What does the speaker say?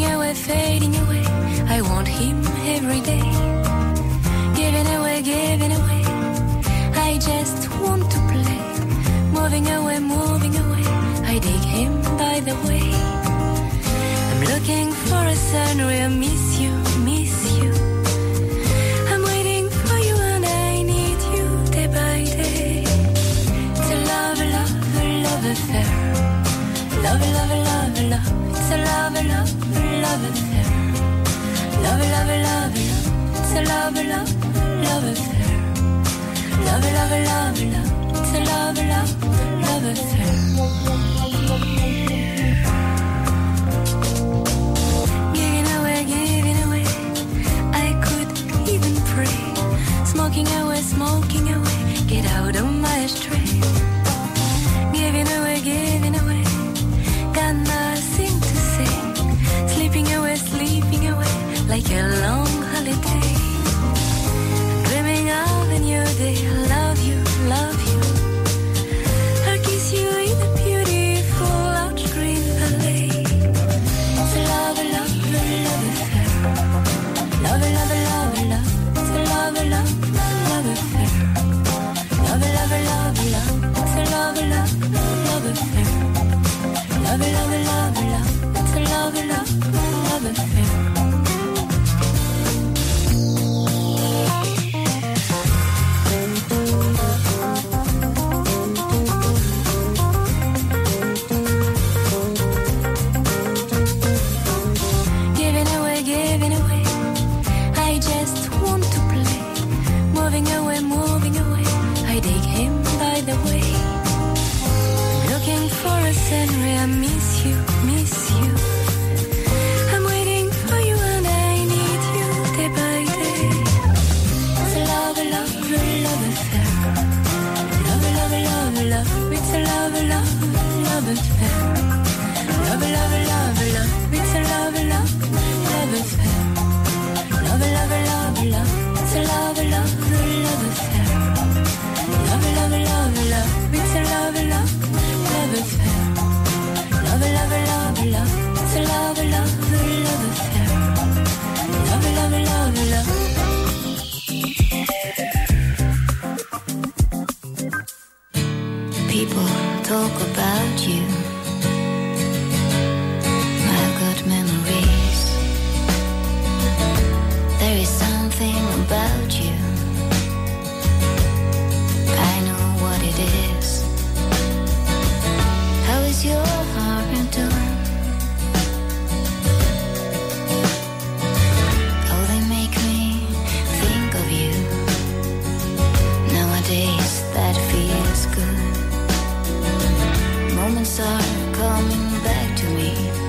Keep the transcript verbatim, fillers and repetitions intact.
away, fading away. I want him every day. Giving away, giving away. I just want to play. Moving away, moving away. I dig him by the way. I'm looking for a sun where I miss you, miss you. I'm waiting for you and I need you day by day. It's a love, love, love affair. Love, love, love, love. It's a love, love, love affair. Love, love, love, love. It's a love, love, love affair. Love, love, love, love. It's a love, love, love affair. Giving away, giving away. I could even pray. Smoking away, smoking away. Get out of my ashtray. Giving away, giving away. Got nothing to say. Sleeping away, sleeping away. Like a long holiday. Dreaming of a new day. I love you, love you. I'll kiss you in a beautiful lush green valley. It's a love, love, love affair. Love, love, love, love. It's a love, love, love affair. Love, love, love, love. It's a love, love, love affair. Love, love, love, love. It's a love, love, love affair. Giving away, giving away. I just want to play. Moving away, moving away. I dig him by the way. Looking for a sun where I miss you, miss you. I'm waiting for you and I need you day by day. It's a love, love, love affair. Love, love, love, love. It's a love, love, love affair. Love, love, love, love. It's a love, love, love affair. Love, love, love, love. It's a love, love, love affair. Love, love, love, love. It's a love, love, love affair. Love, love, love, love. It's a love, love, love affair. Love, love, love, love. People talk about you. I've got memories. There is something about you. I know what it is. How is your heart doing? Oh, they make me think of you. Nowadays that feels good. Moments are coming back to me.